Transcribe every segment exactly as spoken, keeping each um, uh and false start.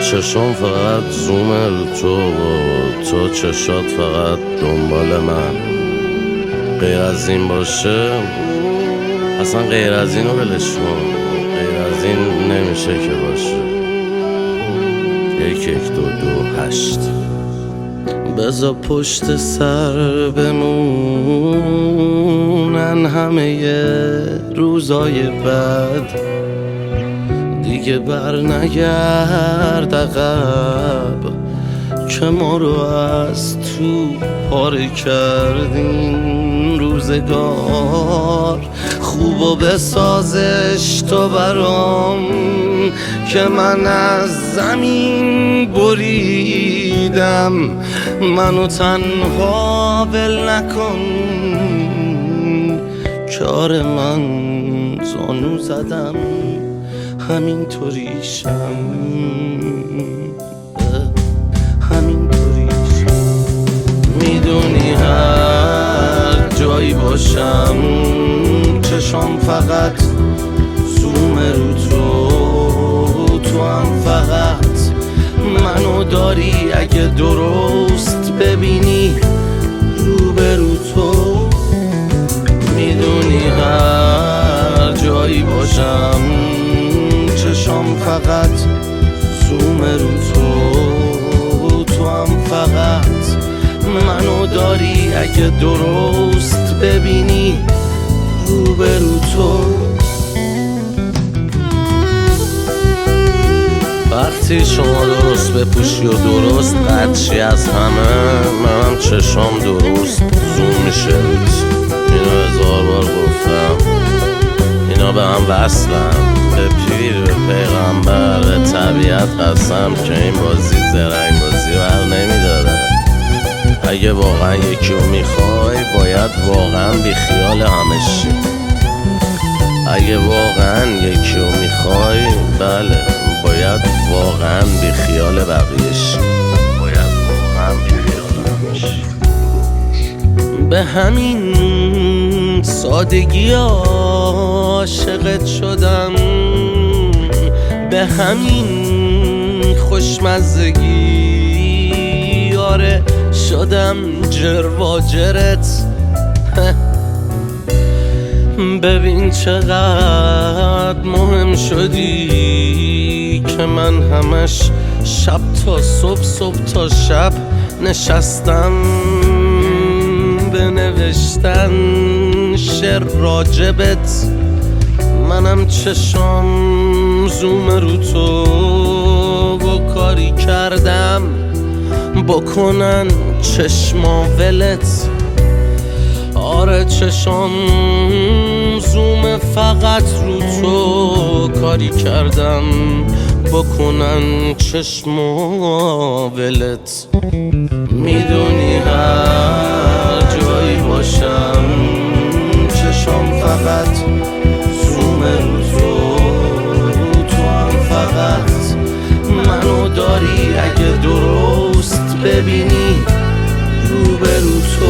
چشم فقط زوم رو تو و تو چشات فقط دنبال من. غیر از این باشه اصلا غیر از اینو ولش کن، غیر از این نمیشه که باشه. یک یک دو دو هشت. بذار پشت سر بمونن همه روزای بد، دیگه بر نگرد عقب که ما رو از تو پاره کردین. روزگار خوبو بسازش تو برام که من از زمین بریدم. منو تنها ول نکن، کار من زانو زدم همینطوریشم، همینطوریشم. میدونی هر جایی باشم چشم فقط زوم رو تو، تو هم فقط منو داری. اگه درست ببینی روبرو تو، میدونی هر جایی باشم چشم فقط زوم رو تو، تو هم فقط منو داری. اگه درست ببینی روبرو تو. وقتی شما درست بپوشی و درست قدشی از همه، منم چشم درست زوم میشه روت. اینو هزار بار گفتم، اینا به هم وصلن، به پیر، به پیغمبر، به طبیعت قسم که این بازی زرنگ بازی بر نمیداره. اگه واقعا یکی رو میخوای باید واقعا بی خیال همشی. اگه واقعا یکی رو میخوای بله باید واقعا بی خیال بقیه‌شی، باید واقعا بی خیال همشی. به همین سادگی عاشقت شدم، به همین خوشمزگی آره شدم جرواجرت. ببین چقدر مهم شدی که من همش شب تا صبح، صبح تا شب نشستم بنوشتن شعر راجبت. منم چشم زوم رو تو و کاری کردم بکنن چشما ولت. آره چشم زوم فقط رو تو کاری کردم بکنن چشما ولت. میدونی هر جایی باشم چشم فقط زوم رو تو، تو هم فقط منو داری. اگه درست ببینی روبرو تو،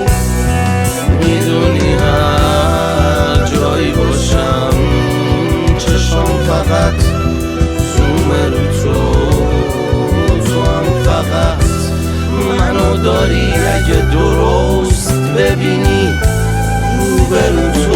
میدونی هر جایی باشم چشم فقط زوم رو تو، تو هم فقط منو داری. اگه درست ببینی روبرو تو،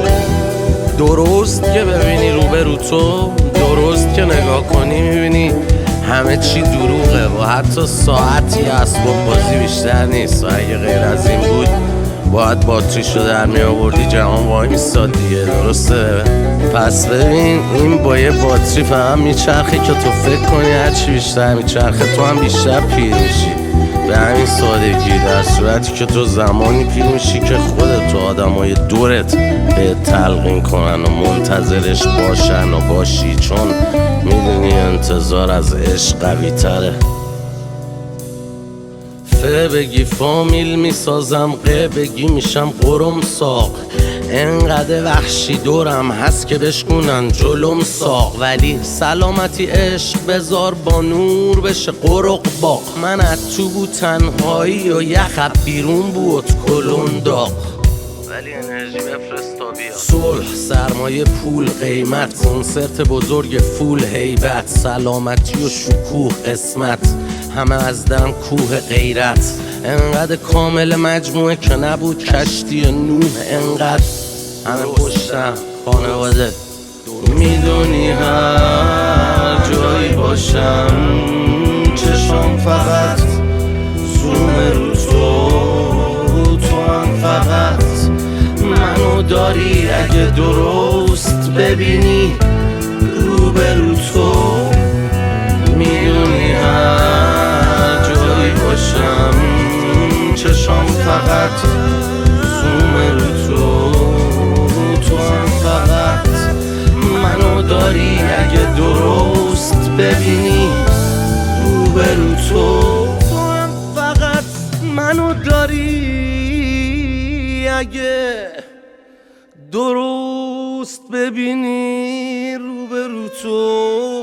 درست که ببینی روبرو تو، درست که نگاه کنی میبینی همه چی دروغه و حتی ساعتی اسباب بازی بیشتر نیست. و اگه غیر از این بود باید باتریشو در می آوردی جهان وای میستاد دیگه، درسته؟ پس ببین این با یه باتری فهم میچرخه که تو فکر کنی هرچی بیشتر میچرخه تو هم بیشتر پیر میشی. به همین سادگی، در صورتی که تو زمانی پیر میشی که خودت و آدمای دورت به تلقین کنن و منتظرش باشن و باشی، چون میدونی انتظار از عشق قوی تره. ف بگی فامیل میسازم، ق بگی میشم قرم ساق. انقدر وحشی دورم هست که بشکنن جلوم ساق. ولی سلامتی عشق بذار با نور بشه قرق باق. من از تو بود تنهایی و یخ بیرون بود کلون داغ. ولی انرژی بفرست تا صلح، سرمایه، پول، قیمت، کنسرت بزرگ فول، هیبت، سلامتی و شکوه، قسمت، همه از دم کوه غیرت. انقدر کامل مجموعه که نبود کشتی نوح. انقدر همه پشتم خانواده. میدونی هر جایی باشم چشم فقط زوم رو تو. تو هم فقط منو داری اگه درست ببینی روبرو تو. میدونی هر جایی باشم چشم فقط زوم رو تو. تو هم فقط منو داری اگه درست ببینی روبرو تو. تو هم فقط منو داری اگه درست ببینی روبرو تو.